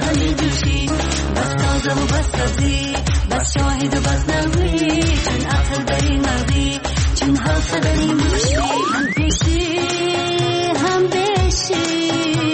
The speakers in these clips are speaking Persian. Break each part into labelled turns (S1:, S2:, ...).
S1: همه جوشی بس تازه و بس تازی بس شاهد و بس نوی چون عقل داری مردی چون حوصله داری موشی هم پیشی هم بیشی.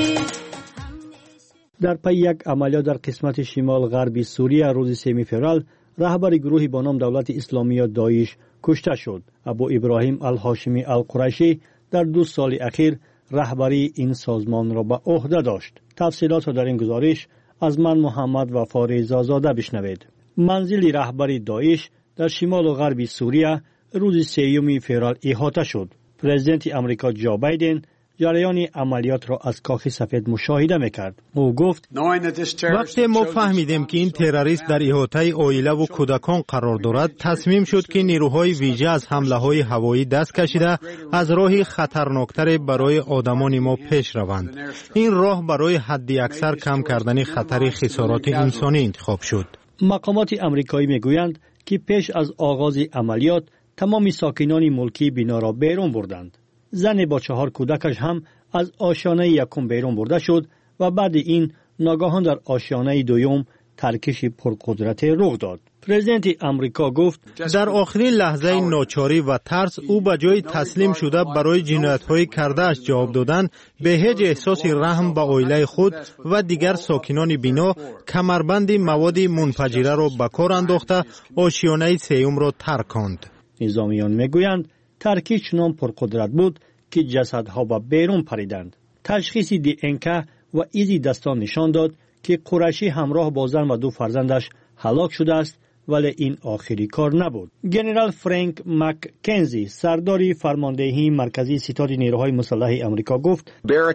S2: در پی یک عملیات در قسمت شمال غربی سوریه روز 3 فوریه رهبر گروهی با نام دولت اسلامی داعش کشته شد. ابو ابراهیم الهاشمی القریشی در 2 سال اخیر رهبری این سازمان را به عهده داشت. تفصیلات را در این گزارش از من محمد وفا رضازاده بشنوید. منزل رهبری داعش در شمال و غرب سوریه روز 3 فوریه احاطه شد. پرزیدنت امریکا جو بایدن جریان عملیات را از کاخ سفید مشاهده میکرد. او گفت
S3: وقتی ما فهمیدیم که این تروریست در احاطه عائله و کودکان قرار دارد، تصمیم شد که نیروهای ویژه از حمله‌های هوایی دست کشیده از راه خطرناکتر برای آدمان ما پیش روند. این راه برای حداکثر کم کردن خطر خسارات انسانی انتخاب شد.
S2: مقامات امریکایی میگویند که پیش از آغاز عملیات تمام ساکنان ملکی بنا را بیرون بردند. زن با 4 کودکش هم از آشیانه یکم بیرون برده شد و بعد این ناگهان در آشیانه دوم ترکش پرقدرت رخ داد. پرزیدنت امریکا گفت
S3: در آخرین لحظه ناچاری و ترس او به جای تسلیم شده برای جنایت‌های کرده‌اش جواب دادن به هیچ احساس رحم به عائله خود و دیگر ساکنان بنا کمربند مواد منفجره را به کار انداخته آشیانه سوم را ترکاند.
S2: نظامیان میگویند ترکیش چنان پرقدرت بود که جسدها به بیرون پریدند. تشخیص دی.ان.که و ایزی دستان نشان داد که قریشی همراه با زن و 2 فرزندش هلاک شده است، ولی این آخری کار نبود. جنرال فرانک مککنزی سرداری فرماندهی مرکزی ستاد نیروهای مسلح آمریکا گفت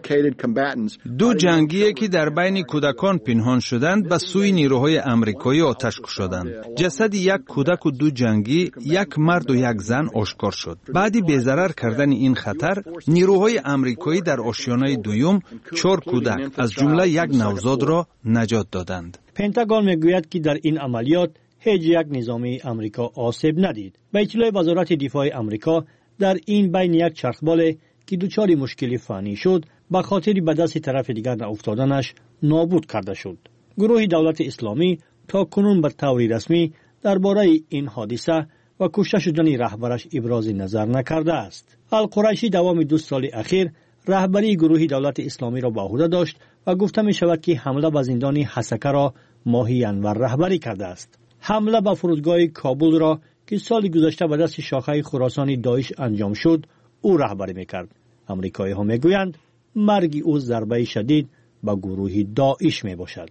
S4: 2 جنگی که در بین کودکان پنهان شدند به سوی نیروهای آمریکایی آتش کشیدند. جسد 1 کودک و 2 جنگی، 1 مرد و 1 زن آشکار شد. بعد بی‌ضرر کردن این خطر، نیروهای آمریکایی در آشیانه دوم 4 کودک از جمله 1 نوزاد را نجات دادند.
S2: پنتاگون میگوید که در این عملیات هیچ یک نظامی امریکا آسیب ندید. به اطلاع وزارت دفاع امریکا در این بین یک چرخبال که دچار مشکلی فنی شد به خاطر به دست طرف دیگر افتادنش نابود کرده شد. گروه دولت اسلامی تا کنون به طور رسمی درباره این حادثه و کشته شدن رهبرش ابراز نظر نکرده است. القریشی دوام 2 سال اخیر رهبری گروه دولت اسلامی را به عهده داشت و گفته می شود که حمله به زندان حسکه را ماهی انور رهبری کرده است. حمله به فرودگاه کابل را که سال گذشته به دست شاخه خراسانی داعش انجام شد او رهبری میکرد. امریکایی ها میگویند مرگ او ضربه شدید به گروه داعش می باشد.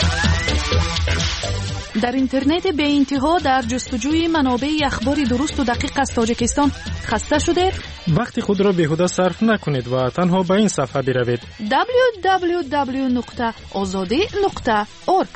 S5: در اینترنت به انتها در جستجوی منابع اخبار درست و دقیق از تاجیکستان خسته شده؟
S6: وقت خود را بیهوده صرف نکنید و تنها به این صفحه بروید
S5: www.azadi.org.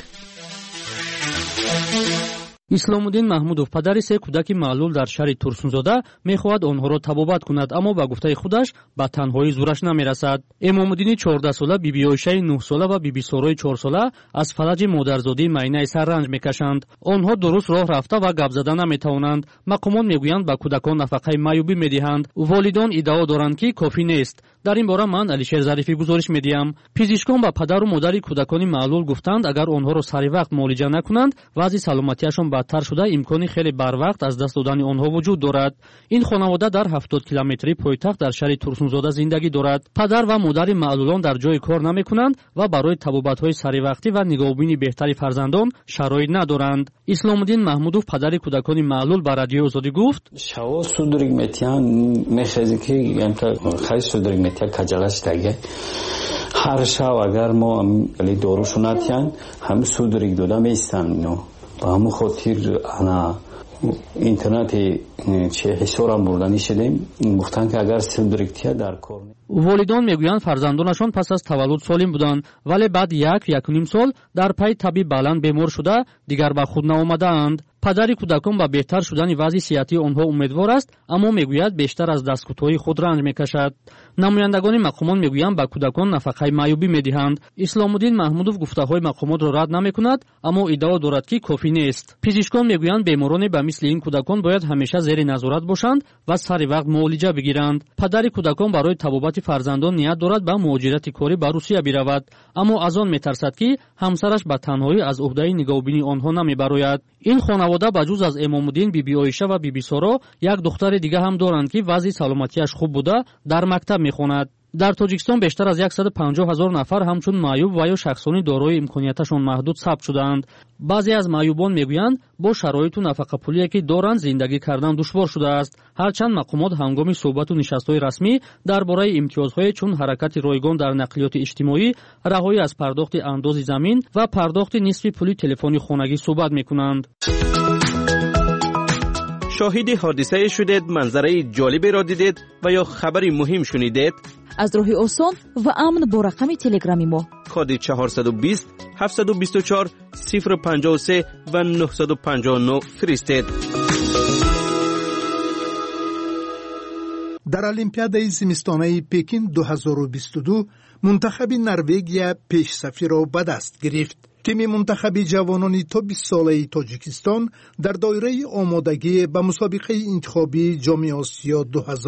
S7: اسلام الدین محمودов پدر 3 کودک معلول در شهر ترسونزاده میخواهد آنها را تبابت کند، اما به گفته خودش به تنهایی زورش نمیرسد. امام الدین 14 ساله، بیبی عایشه 9 ساله و بیبی سارای 4 ساله از فلج مادرزادی معینه سر رنج میکشند. آنها درست راه رفته و گپ زدن نمیتوانند. مقامان میگویند به کودکان نفقه معیوبی میدهند. والدان ادعا دارند که کافی نیست. در این باره من علیشیر ظریفی گزارش میدیم. پزشکان به پدر و مادر کودکان معلول گفتند اگر آنها را سری وقت معالجه نکنند وضع سلامتیشان بدتر شده، امکانی خیلی بروقت از دست دادن آنها وجود دارد. این خانواده در 70 کیلومتری پایتخت در شهر ترسونزاده زندگی دارد. پدر و مادر معلولان در جای کار نمیکنند و برای تبابت‌های سری وقتی و نگاهبینی بهتری فرزندان شرایط ندارند. اسلام الدین محمودов پدر کودکان معلول به رادیو آزادی گفت:
S8: شاو سودریگ متیان میخواد که امتا خیلی سودریگ متیا کجاش دیگه هر شب اگر ما علی دوروشوناتیان هم سودریگ دودا میستن نو با هم خاطر انا اینترنت چه حسابم بردنی شدیم گفتن که اگر سودریگتیا در کار.
S7: والدان میگویند فرزندانشان پس از تولد سالم بودند ولی بعد 1-1.5 سال در پی تبی بلند بیمار شده دیگر به خود نآمدند. падари кӯдакон ба беҳтар шудани вазъи сиҳатии онҳо умедвор аст, аммо мегӯяд бештар аз дасткӯтоҳии худ ранҷ мекашад. намояндагони мақомот мегӯянд ба кӯдакон нафақаи маъюбӣ медиҳанд. исломуддин маҳмудов гуфтаҳои мақомотро рад намекунад, аммо иддао дорад ки кофӣ нест. пизишкон мегӯянд бемороне ба мисли ин кӯдакон бояд ҳамеша зери назорат бошанд ва сари вақт муолиҷа бигиранд. падари кӯдакон барои табобати фарзандон ният дорад ба муҳоҷирати корӣ ба Русия биравад, аммо аз он метарсад ки ҳамсараш ба танҳоӣ аз уҳдаи нигоҳубини онҳо намебарояд. ин хонавода ба ҷуз аз Эмомуддин, биби Оиша ва биби Соро як духтари дига ҳам доранд ки вазъи саломатиаш хуб буда дар мактаб мехонад. дар Тоҷикистон бештар аз 150 000 нафар ҳамчун маъюб ва ё шахсони дорои имконияташон маҳдуд сабт шудаанд. баъзе аз маъюбон мегӯянд бо шароиту нафақапулие ки доранд зиндагӣ кардан душвор шудааст. ҳарчанд мақомот ҳангоми суҳбату нишастҳои расмӣ дар бораи имтиёзҳое чун ҳаракати ройгон дар нақлиёти иҷтимоӣ, раҳоӣ аз пардохти андози замин ва пардохти нисфи пули телефони хонагӣ суҳбат мекунанд.
S9: شاهد حادثه شدید، منظره جالبی را دیدید و یا خبری مهم شنیدید؟
S10: از راه آسان و امن با رقم تلگرامی ما
S9: کد 420 724 053 و 959 فرستید.
S11: در المپیادای زمستانه پکین 2022 منتخب نروژیا پیش‌صفی را به دست گرفت. تیم منتخب جوانان تا 20 ساله تاجیکستان در دایره آمادگی به مسابقه انتخابی جام آسیا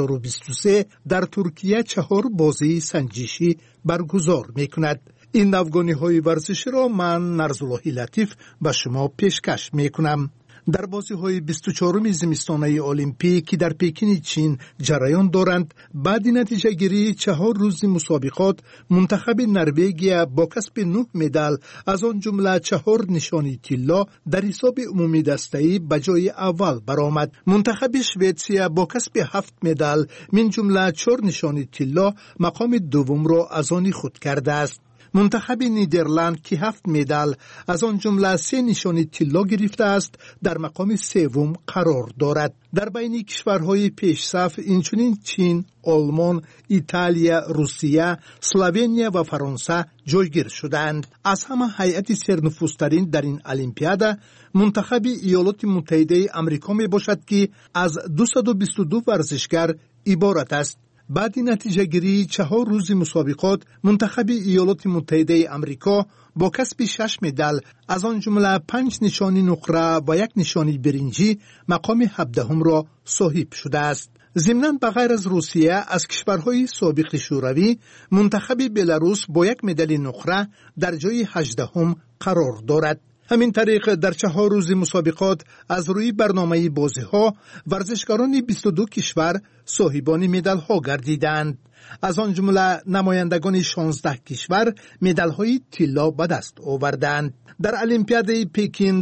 S11: 2023 در ترکیه 4 بازی سنجشی برگزار می‌کند. این افغانی‌های ورزشی را من نرزاللهی لطیف به شما پیشکش می‌کنم. در بازی‌های 24 زمستانه المپیک که در پکین چین جریان دارند، بعد نتیجه گیری 4 روز مسابقات، منتخب نروژیا با کسب 9 مدال از آن جمله 4 نشانی طلا در حساب عمومی دسته‌ای به جای اول برآمد. منتخب سوئیسریا با کسب 7 مدال من جمله 4 نشانی طلا مقام دوم را از آن خود کرده است. منتخب نیدرلند که 7 مدال از آن جمله 3 نشانی طلا گرفته است در مقام سوم قرار دارد. در بین کشورهای پیشصف اینچنین چین، آلمان، ایتالیا، روسیه، اسلوونیا و فرانسه جایگیر شدند. از همه هیئت سرنفوذترین در این المپیاده منتخب ایالات متحده آمریکا می باشد که از 222 ورزشکار عبارت است. بعد نتیجه گیری 4 روز مسابقات، منتخب ایالات متحده آمریکا با کسب 6 مدال از آن جمله 5 نشانی نقره و 1 نشانی برنجی مقام 17 را صاحب شده است. ضمناً بغیر از روسیه از کشورهای سابق شوروی، منتخب بلاروس با 1 مدال نقره در جای 18 قرار دارد. همین طریق در 4 روز مسابقات از روی برنامه بازی‌ها ورزشکاران 22 کشور صاحبان مدال‌ها گردیدند. از آن جمله نمایندگان 16 کشور مدال‌های طلا به دست آوردند. در المپیاد پکین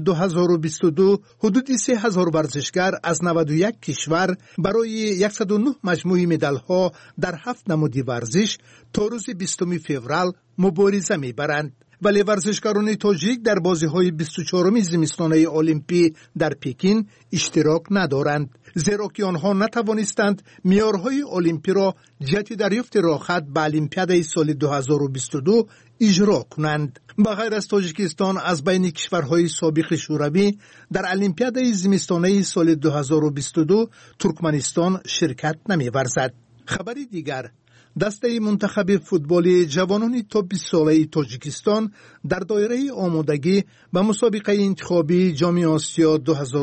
S11: 2022 حدود 3000 ورزشکار از 91 کشور برای 109 مجموعه مدال‌ها در 7 نمود ورزش تا روز 20 فوریه مبارزه می‌برند. ولی ورزشکاران تاجیک در بازی‌های 24 زمستانه المپی در پکین اشتراک ندارند، زیرا که آنها نتوانستند معیارهای المپی را جهت دریافت راحت به المپیاد سال 2022 اجرا کنند. بغیر از تاجیکستان از بین کشورهای سابق شوروی در المپیاد زمستانه سال 2022 ترکمنستان شرکت نمی‌ورزد. خبری دیگر، دسته منتخب فوتبال جوانان تا 20 ساله تاجیکستان در دایره آمادگی به مسابقه انتخابی جام آسیا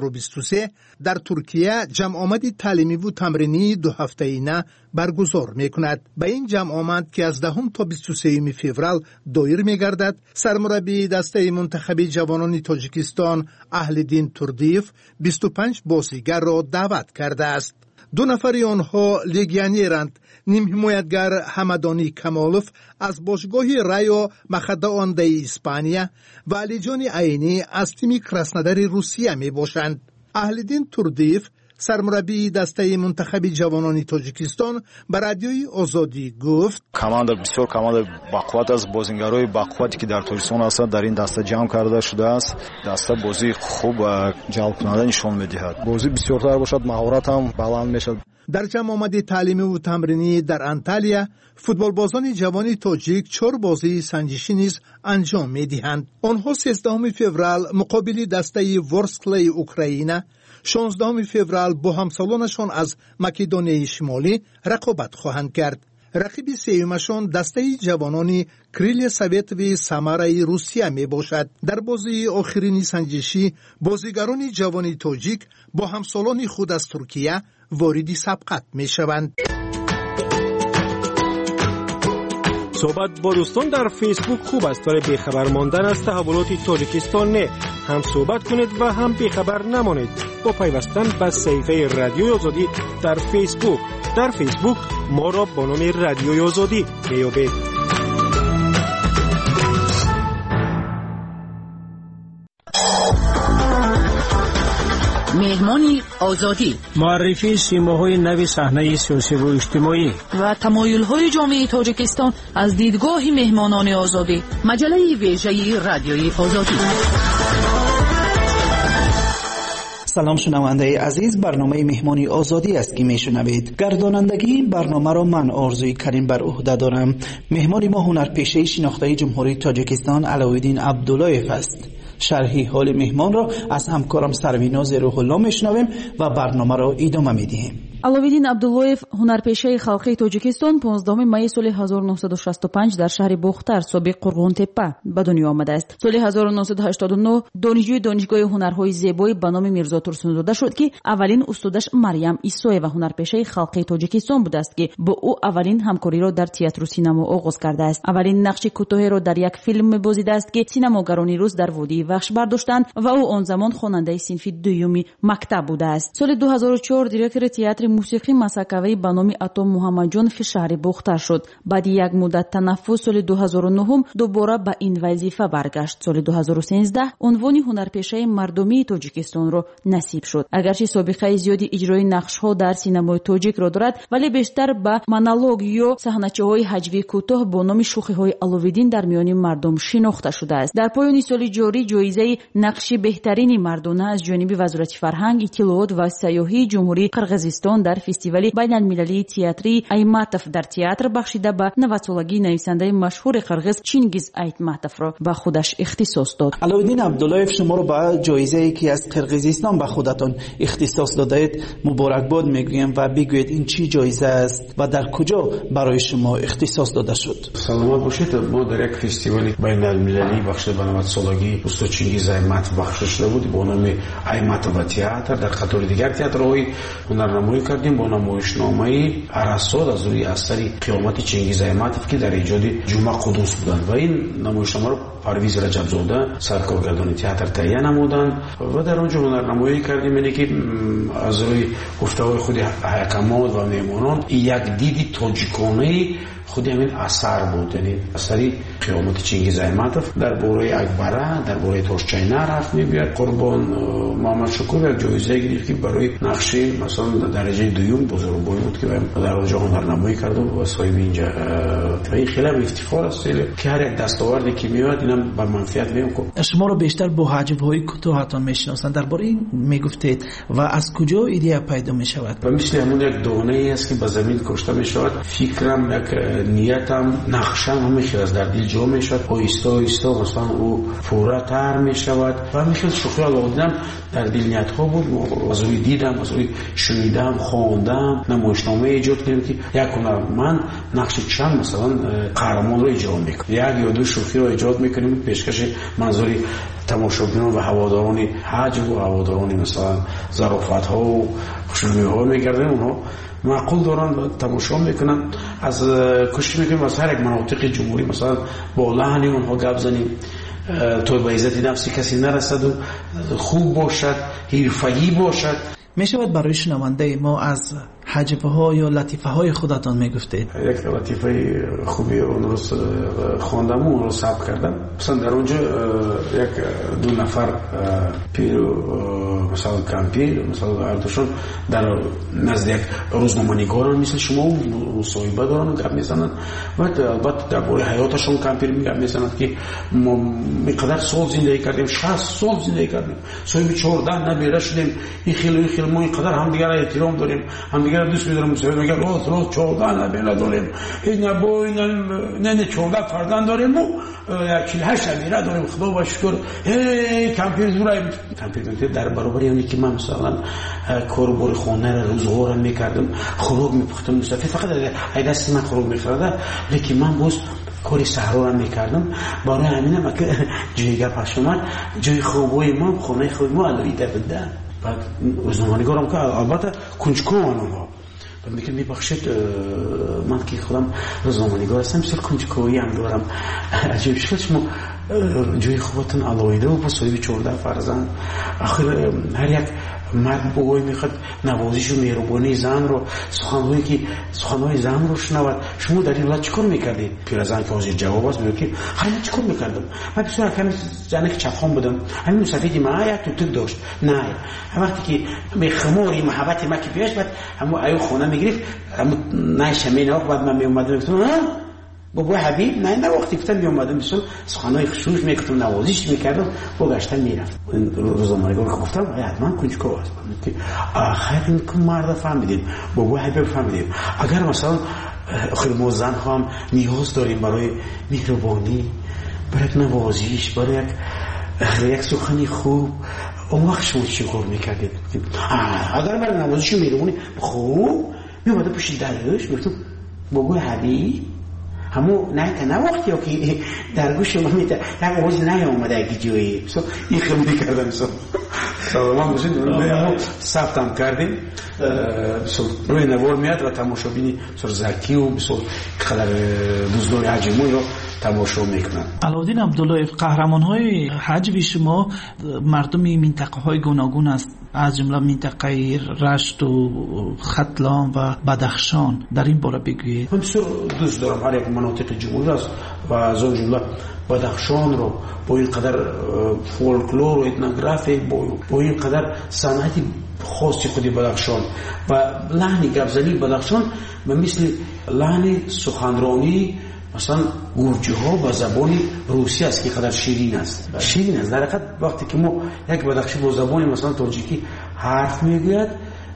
S11: 2023 در ترکیه جمع آمد تعلیمی و تمرینی 2 هفته‌انه برگزار می‌کند. به این جمع آمد که از 10 تا 23 فوریه دایر می‌گردد، سرمربی دسته منتخب جوانان تاجیکستان اهلدین توردیف 25 بازیگر را دعوت کرده است. 2 نفر آنها لیگیونرند. نیم حمایتگر حمدانی کمالوف از باشگاه رایو مخداونده اسپانیا و علیجان عینی از تیم کراسنودار روسیه می باشند. اهلدین توردیف سرمربی دسته منتخب جوانان تاجیکستان به رادیوی آزادی گفت:
S12: کماند بسیار کماند بقوت از بازیگرای بقوتی که در تاجیکستان هستند در این دسته جمع کرده شده است. دسته بازی خوب و جلب کننده نشان می‌دهد. بازی بسیارتر باشد، مهارت هم بلند میشد.
S11: در جمع آمد تعلیمی و تمرینی در انطالیا فوتبالبازان جوان تاجیک 4 بازی سنجشی نیز انجام می‌دهند. آنها 13 فوریه مقابل دسته ورسکلی اوکراین، 16 فوریه با همسالانشان از مکدونیای شمالی رقابت خواهند کرد. رقیب سومشان دسته جوانان کریل سویت و سمارای روسیه می باشد. در بازی آخرین سنجشی بازیگران جوان تاجیک با همسالان خود از ترکیه وارد سبقت می شوند.
S6: صحبت با دوستان در فیسبوک خوب است ولی بیخبر ماندن از تحولات تاجیکستان نه. هم صحبت کنید و هم بیخبر نمانید با پیوستن به صفحه رادیوی آزادی در فیسبوک. در فیسبوک ما را با نام رادیوی آزادی میابید.
S13: مهمانی آزادی،
S14: معرفی سیماهای نو صحنه سیاسی و اجتماعی
S5: و تمایل‌های جامعه تاجیکستان از دیدگاه مهمانان آزادی.
S13: مجله ویژه رادیوی آزادی.
S15: سلام شنونده عزیز، برنامه مهمانی آزادی است که میشنوید. گردانندگی این برنامه را من آرزوی کریم بر عهده دارم. مهمان ما هنرپیشه شناخته جمهوری تاجیکستان علاءالدین عبداللهیف است. شرحی حال مهمان را از همکارم سرویناز روح الله میشنویم و برنامه را ادامه میدهیم.
S10: علاءالدین عبداللهیف هنرپیشه خلقی تاجیکستان 15 می سال 1965 در شهر بختر سابق قرغون تپه به دنیا آمده است. سال 1989 دانشجوی دانشگاه هنرهای زیبایی به نام میرزا ترسونزاده شد که اولین استادش مریم عیسویه و هنرپیشه خلقی تاجیکستان بوده است که با او اولین همکاری را در تئاتر و سینما آغاز کرده است. اولین نقش کوتاه را در یک فیلم بازیده است که سینماگران روس در وادی وحش برداشتند و او آن زمان خواننده صنف دوم مکتب بوده است. سال 2004 دیرکتور تئاتر موسیقی مسکوی به نام عطا محمدجان شهر بختر شد. بعد یک مدت تنفس سال 2009 دوباره به این وظیفه برگشت. سال 2013 عنوان هنرپیشه مردمی تاجیکستان را نصیب شد. اگرچه سابقه زیادی اجرای نقش‌ها در سینمای تاجیک را دارد ولی بیشتر به مونولوگ یا صحنه‌چه‌های هجوی کوتاه با نام شوخی‌های علاءالدین در میان مردم شناخته شده است. در پایان سال جاری جایزه نقش بهترین مردانه از جانب وزارت فرهنگ، اطلاعات و سیاحی جمهوری قرغیزستان در فستیوال بین‌المللی تئاتری ایماتوف در تئاتر بخشیده به 90 سالگی نویسنده مشهور قرغیز چینگیز ایتماتوف را به خودش اختصاص داد.
S15: علاءالدین عبداللهیف شما را به جایزه‌ای که از قرغیزستان به خودتان اختصاص دادید مبارکباد میگویم و بگویید این چی جایزه است و در کجا برای شما اختصاص داده شد؟
S16: سلامت باشید. ما در یک فستیوال بین‌المللی بخشیده به 90 سالگی استاد چینگیز ایتماتوف بخشش شده بود با نام ایماتوف تئاتر. در قطار دیگر تئاترهای هنرنمایی کردیم با نمایشنامه ارسطو از روی اثر قیامت چینگیز ایتماتوف که در ایجاد جمعه قدوس بودند و این نمایشنامه را پرویز رجبزاده سرکارگردان تئاتر تهیه نمودند و در آنجا هنرنمایی کردیم. یعنی که از روی گفته‌های خود حکمات و میمونان یک دید تاجیکانه خود همین اثر بود. یعنی اثری قیامت چینگیز ایتماتوف درباره اکبره، درباره تاشچینه حرف می‌برد. قربان محمد شکور یک جایزه گرفت که برای نقش مثلا درجه دوم بزرگواری بود که در آنجا هنرنمایی کرد و صاحب اینجا و این خیلی افتخار است که هر یک دستاوردی که میاد اینم به منفعت میاد.
S15: شما رو بیشتر با حجب‌های کوتاهتان میشناسند. درباره این میگفتید و از کجا ایده پیدا میشود؟
S16: و مثل همون یک دانه‌ای است که به زمین کشته میشود. فکرم یک نیتم نقشم همیشه از در دل جا میشود. آیسته آیسته مثلا او پورتر میشود و همیشه شوخی علاءالدین در دل نیت ها بود. از روی دیدم، از روی شنیدم، خواندم، نمایشنامه ایجاد کردیم که یک هنرمند نقش چند مثلا قهرمان رو ایجاد میکنه، یک یا دو شوخی رو ایجاد میکنیم پیشکش منظوری تماشاگران و هواداران حجب و هواداران مثلا ظرافت ها و خوشبینی ها میگردیم. اونها معقول دارن و تماشا میکنن. از کوشش میکنیم از هر یک مناطق جمهوری مثلا با لحن اونها گپ زنیم تو به عزت نفسی کسی نرسد و خوب باشد، حرفه‌ای باشد.
S15: میشود برای شنونده ما از حجبه ها یا لطیفه های خودتان میگفتید؟
S16: یک لطیفه خوبی اون روز خواندم و اون روز ثبت کردم. مثلا در اونجا یک دو نفر پیر مثلا کمپیر مثلا اردوشون در نزد یک روزنامه‌نگار مثل شما مصاحبه دارن گپ میزنن و البته درباره حیاتشون کمپیر میگن میزنن که ما میقدر سال زندگی کردیم 60 سال زندگی کردیم صاحب 14 نبیره شدیم این خیلی ما اینقدر هم دیگر احترام داریم هم دیگر دوست می‌داریم مصاحبه میگن روز 14 نبیره داریم این نبو نه 14 فرزند داریم و 48 نبیره داریم خدا و شکر کمپیر زورای کمپیر در برابر اونی که من مثلا کاربر خانه را روزها را میکردم خوراک میپختم مصطفی فقط ای دست من خوراک میخورد لیکن من باز کاری صحرا را میکردم برای همینم که جای گپش اومد جای خوابای ما خانه خود ما علویده بده بعد روزنامه‌نگارم که البته کنجکاو اونها میگم میبخشید من که خودم روزنامه‌نگار هستم بسیار کنجکاوی هم دارم عجیب شد شما جای خوبتون علایده و با صاحب 14 فرزند آخر هر یک مرد بوی میخواد نوازش و مهربانی زن رو سخنهای زن رو شنود شما در این حالت چیکار میکردید پیرزن که حاضر جواب است میگه که خیلی چیکار میکردم من بسیار کمی زنی که چپخان بودم همین مصطفی ما یک تو داشت نه وقتی که به خماری محبت ما که پیش بعد همو ایو خونه میگرفت همو نه شمینه بعد من میومدم گفتم بابا حبیب نه وقتی گفتم میومدم مثلا سخنای خشوش میکردم نوازش میکردم با گشتن میرفت روزنامه‌نگار گفتم حتما کنجکاو است که آخر این که مرد فهمیدیم بابا حبیب فهمیدیم اگر مثلا آخر ما زن هم نیاز داریم برای مهربانی برای نوازش برای یک سخنی خوب اون وقت شما چیکار میکردید اگر برای نوازش مهربانی خوب میومدم پشت درش گفتم بابا حبیب همو نه وقتی که در گوش ما میاد یک آواز نیامده اگه جایی این خیلی کردم سلام باشید ثبتم کردیم روی نوار میاد و تماشابینی بسیار ذکی و بسیار قدر بزرگ حجمی رو تماشا میکنن.
S15: علاءالدین عبداللهیف قهرمان‌های حجم شما مردم منطقه‌های گوناگون است از جمله منطقه رشت و ختلان و بدخشان در این باره بگویید.
S16: من بسیار دوست دارم هر یک مناطق جمهوری است و از اون جمله بدخشان رو با این قدر فولکلور و etnography با این قدر صنعت خاصی خودی بدخشان و لحن گپزنی بدخشان مثل لحن سخنرانی مثلا گرجی ها با زبان روسی است که قدر شیرین است در حقیقت وقتی که ما یک بدخشی با زبان مثلا تاجیکی حرف میگوید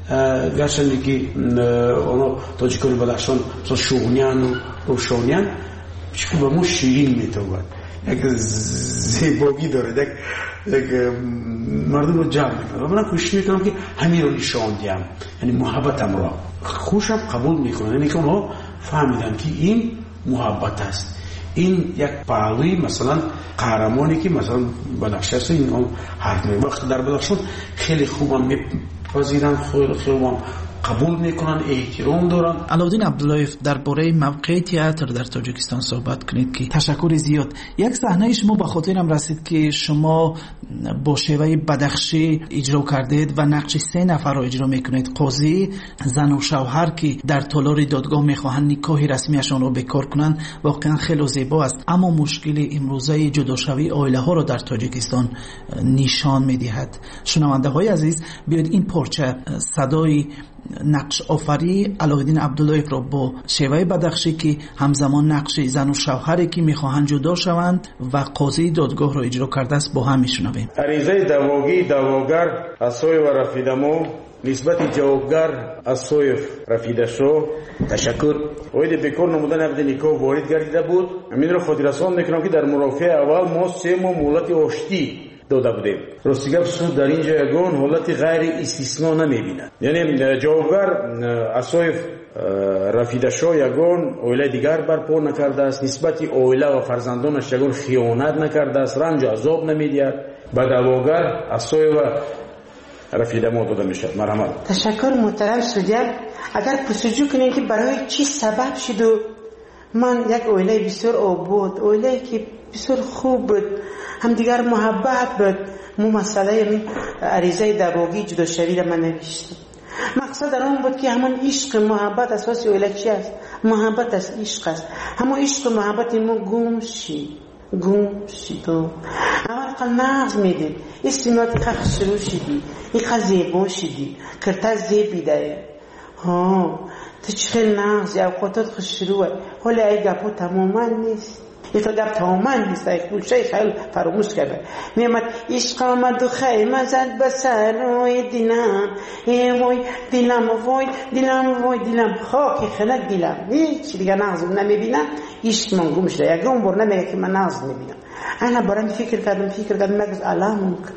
S16: گرچه که اونا تاجیکان بدخشان مثلا شغنیان و روشانیان چون با ما شیرین میتواد یک زیبایی داره یک مردم رو جمع میکنه و من کوشش میکنم که همین رو نشان دیم یعنی محبتم را خوشم قبول میکنم یعنی که اونها فهمیدن که این محبت است این یک پهلوی مثلا قهرمانی که مثلا بدخشان است این حرف میگه وقتی در بدخشان خیلی خوبم میپذیرن خیلی خوبم قبول میکنن احترام دارن.
S15: علاءالدین عبداللهیف درباره موقع تئاتر در تاجیکستان صحبت کنید که تشکر زیاد. یک صحنه شما به خاطرم رسید که شما با شیوه بدخشی اجرا کردید و نقش 3 نفر را اجرا میکنید قاضی زن و شوهر که در تالار دادگاه میخواهند نکاح رسمیشان را بکار کنند واقعا خیلی زیبا است اما مشکل امروزه جداشوی عائله ها را در تاجیکستان نشان میدهد. شنونده های عزیز بیاید این پارچه صدای نقش آفری علاءالدین عبداللهیف را با شیوه بدخشی که همزمان نقش زن و شوهری که میخواهند جدا شوند و قاضی دادگاه را اجرا کرده است با هم میشنویم.
S17: عریضه دعواگی دعواگر از سوی و رفیدمو نسبت جوابگر از سوی رفیدشو تشکر. اوید بکار نمودن عقد نکاح وارد گردیده بود. امین را خاطررسان میکنم که در مرافعه اول ما 3 ماه مهلت آشتی داده بودیم. راستی سود در اینجا یگان حالت غیر استثنا نمیبینه یعنی جوابگر از سوی رفیدشو یگان عائله دیگر برپا نکرده است نسبت عائله و فرزندانش یگان خیانت نکرده است رنج و عذاب نمیدهد به دعواگر از سوی و رفیدمو داده میشد. مرحمت.
S18: تشکر محترم سودیان. اگر پرسجو کنین که برای چی سبب شد و من یک عائله بسیار آباد عائله که بسیار خوب بود هم دیگر محبت بود مو مسئله من عریضه دعواگی جدا شوی را من نوشتم. مقصد در اون بود که همون عشق محبت اساس عائله چی است؟ محبت است عشق است. همون عشق محبت ما گم شی تو اول قل نغز میدید استیماتی خخ شروع شدی این زیبا شدی کرتا زیبی داره ها تو چخیل نغز یا خودت خوش شروع حالا ای گپو تماما نیست یک گپ تماما نیست یک بولشه خیلی فراموش کرده میامد عشق آمد و خیمه زد به سر روی دلم وای دلم وای دلم وای دلم خاک خلق دلم هیچ دیگه نغز نمیبینم عشق من گم شده یک اون بر نمیگه که من نغز میبینم انا برام فکر کردم مگز علام کرد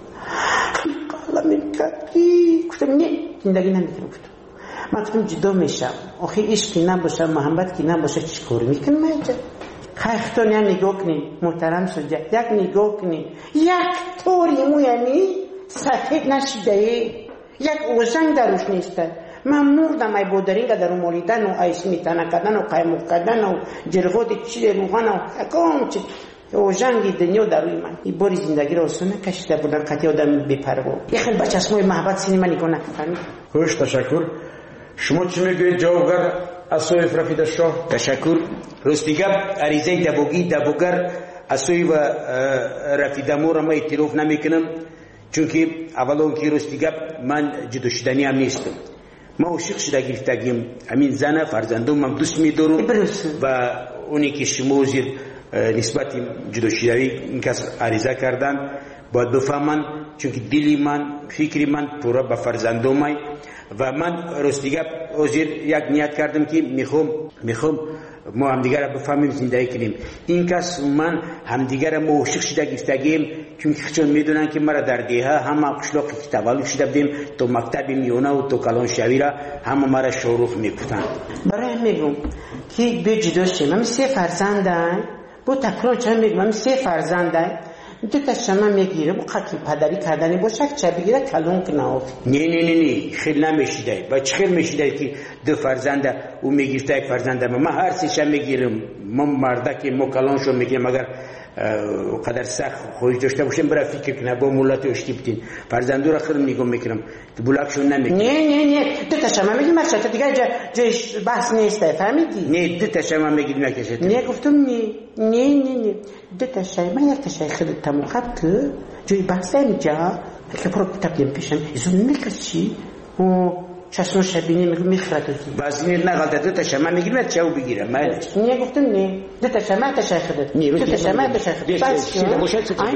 S18: علام کرد گفتم نه زندگی نمیکنم من گفتم جدا میشم آخه عشق کی نباشه محبت کی نباشه چیکار میکنم اینجا خیختون یا نگاه کنی محترم سجا یک نگاه کنی یک طوری مو یعنی سفید نشده یک اوزنگ دروش نیسته من مردم ای بودرینگ در مولیدن و ایس میتنه کردن و قیموک کردن و جرغوت چی روغن و حکام چی اوزنگی دنیا دروی من این باری زندگی رو سونه کشیده بودن قطعی آدم بیپروا یه خیلی بچه اسمای محبت سینما نگاه نکنید
S17: خوش تشکر شما چی میگوید جوابگر اسویف رفیده شاه
S19: تشکر رستیگب عریضه دبوگر اسوی و رفیده مو را ما اعتراف نمیکنم چون که اولا که رستیگب من جدا شدنی هم نیستم ما عاشق شده گرفتگیم همین زن فرزندم هم دوست میدارم و اونی که شما زیر نسبت جدا شدنی این کس عریضه کردن باید بفهمن چون که دلی من فکری من پورا به فرزندم و من رستیگب اوزیر یک نیت کردم که میخوام ما همدیگر را بفهمیم زندگی کنیم این کس من همدیگر ما عاشق شده گفتگیم چون چون میدونن که مرا در دیه همه قشلاقی که تولد شده بودیم تو مکتب میونه و تو کلان شوی را همه مرا شروع میکفتن
S18: برای میگم که به جدا شیم من 3 فرزندم با تکرار چند میگم من 3 فرزندم دو تا شما میگیره با قتل پدری کردنی باشه چه بگیره کلون کنه
S19: نه خیلی نمیشیده با چه خیلی میشیده که 2 فرزنده او میگیفته 1 فرزنده من هر سیشه میگیرم من مرده که ما کلون شو میگیم اگر قدر سخت خویش داشته باشیم برای فکر کنه با مولات اشتی بتین فرزندو را خیلی نگم میکنم که بلکشون نمیگیم
S18: نه 2 تا شما میگیم مرشد دیگه جایش بحث نیسته فهمیدی؟
S19: نه 2 تا شما میگیم نکشد
S18: نه گفتم نه 2 تا شما یک تا شای خیلی تموخب که جای بحث اینجا که پرو تقدیم پیشم ایزون میکشی و چشم شبینی میخرد
S19: باز این نغلطه 2 تا شما میگیم نه چاو بگیرم
S18: نه گفتم نه 2 تا شما تا شای خدت 2 تا شما تا شای خدت بس این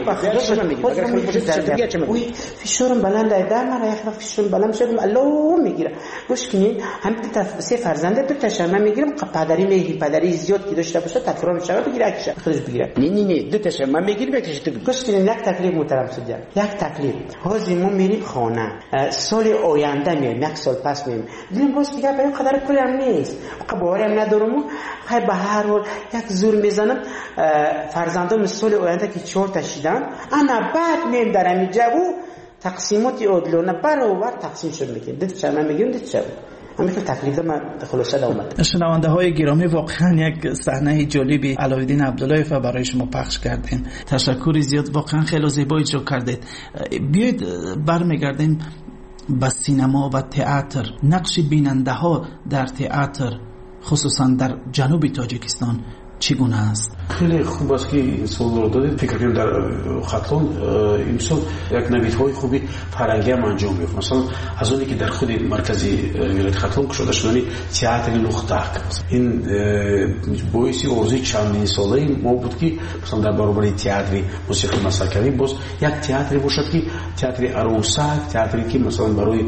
S18: بخدا وی فشارم بلند در مرا یک فشارم بلند شدم الله میگیره گوش کنین هم 3 فرزنده 2 تا شما میگیرم پدری زیاد که داشته باشه تکرار شما بگیره که خودش بگیره
S19: نه 2 تا شما میگیرم یکیش تو
S18: گوش کنین یک تکلیف محترم شد یک تکلیف ما میریم خانه سال آینده میایم یک سال پس میایم دیدم باز دیگه برای قدر پولم نیست قباری هم ندارم خیلی به هر حال یک زور میزنم فرزندم سال آینده که 4 تا شدن انا بعد میم در اینجا و تقسیمات عادلانه برابر تقسیم شد میکنیم 2 تا شما میگیرم 2 تا شما همین تکلیف من خلاصه اومد.
S15: شنونده های گرامی واقعا یک صحنه جالبی علاءالدین عبداللهیف برای شما پخش کردین. تشکر زیاد واقعا خیلی زیبا اجرا کردید. بیاید برمیگردیم به سینما و تئاتر. نقش بیننده ها در تئاتر خصوصا در جنوب تاجیکستان چگونه است؟
S16: خیلی خوب است که این سوال رو دادید. فکر کنم در خطلان امسال یک نویدهای خوبی فرنگی هم انجام میفته. مثلا از اونی که در خود مرکزی ولایت خطلان شده شدنی تئاتر لختک این باعث ارزوی چندین ساله ما بود که مثلا در برابر تئاتر موسیقی مسکری باز یک تئاتر باشد که تئاتر عروسک تئاتری که مثلا برای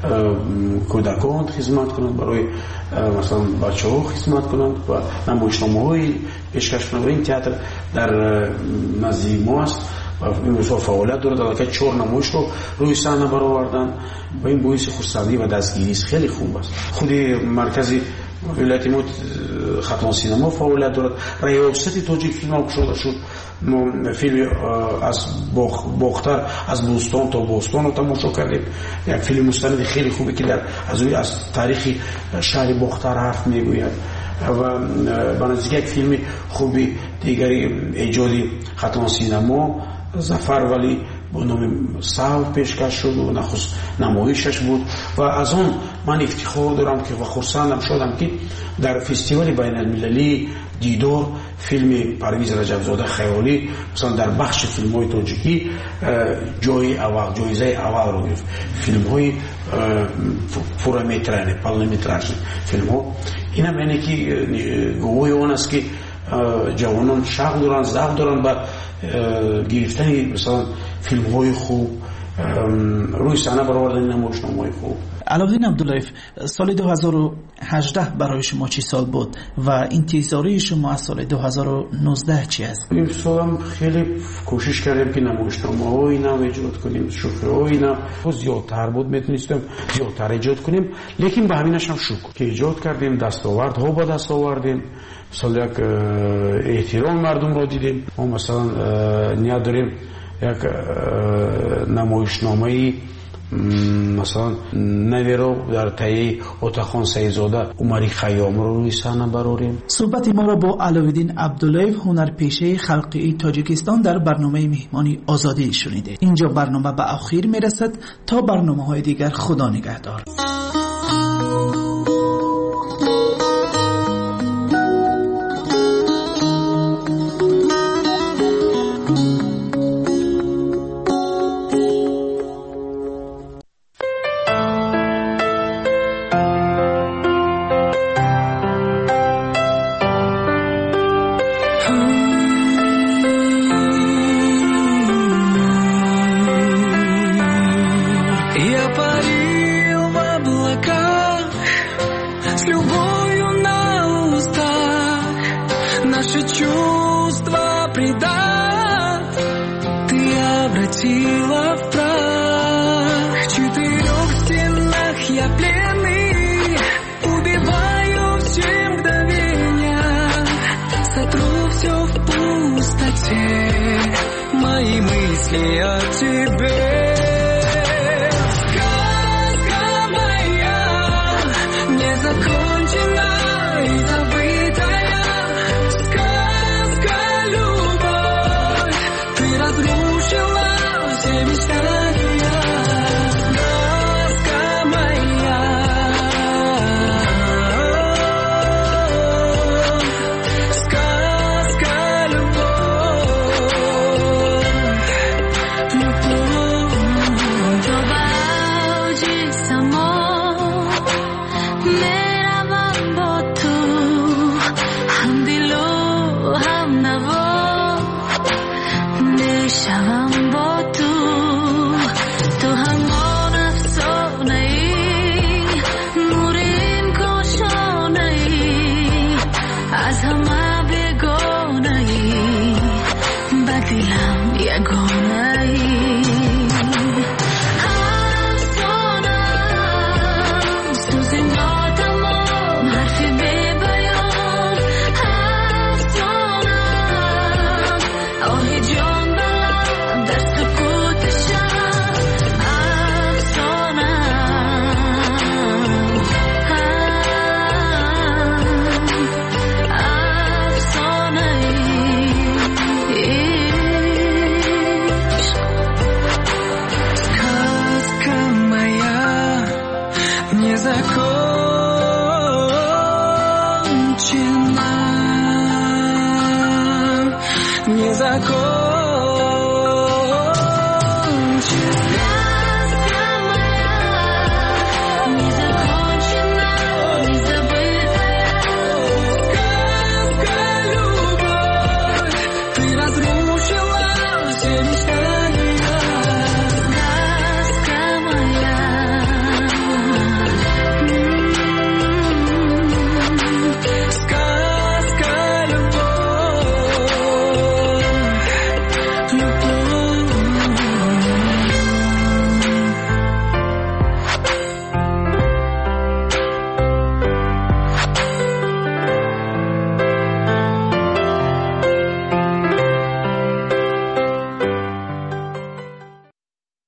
S16: کودکان خدمت کنند برای مثلا بچه‌ها خدمت کنند و نمایشنامه‌های پیشکش کنند. این تئاتر در نزدیک ما است و این بسیار فعالیت دارد که 4 نمایش رو روی صحنه برآوردن و این باعث خودسردی و دستگیری است. خیلی خوب است. خود مرکزی ولایت ما خطلان سینما فعالیت دارد. ریاست تاجیک فیلم شده شد فیلم از باختر از بوستان تا بوستان رو تماشا کردیم. یک فیلم مستند خیلی خوبی که از تاریخ شهر باختر حرف میگوید و بنابراین یک فیلم خوبی دیگری ایجادی خطلان سینما ظفر ولی با نام ساو پیشکش شد و نخست نمایشش بود و از اون من افتخار دارم که و خرسندم شدم که در فستیوال بین المللی دیدار филми Парвиз Раҷабзода Хаёлӣ масалан дар бахши филмҳои тоҷикӣ ҷоизаи аввалро гирифт. Филмҳои пурраметражни, полнометражни филмҳо инам яъне ки гувоҳи он аст ки ҷавонон шавқ доранд, завқ доранд ба гирифтани масалан филмҳои хуб, روی صحنه برآوردن نمایشنامه‌های خوب.
S15: علاءالدین عبداللهیف، سال 2018 برای شما چی سال بود و انتظاری شما از سال 2019 چی است؟
S16: این سال هم خیلی کوشش کردیم که نمایشنامه‌های اینا ایجاد کنیم، شوخی‌های اینا زیادتر بود، میتونستیم زیادتر ایجاد کنیم، لیکن به همینش هم شکر که ایجاد کردیم، دستاوردها به دست آوردیم. مثلا یک احترام مردم را دیدیم. ما مثلا نیاز داریم یک نمایشنامه مثلا نویرو در تایی اتاخان سیدزاده عمری خیام رو روی صحنه براریم.
S15: صحبت ما را با علاءالدین عبداللهیف، هنرپیشه خلقی تاجیکستان، در برنامه مهمانی آزادی شنیده. اینجا برنامه به آخر میرسد. تا برنامه‌های دیگر، خدا نگهدار.
S1: Мои мысли о тебе. Сказка моя, незаконченная и забытая. Сказка, любовь, ты разрушила все мечты.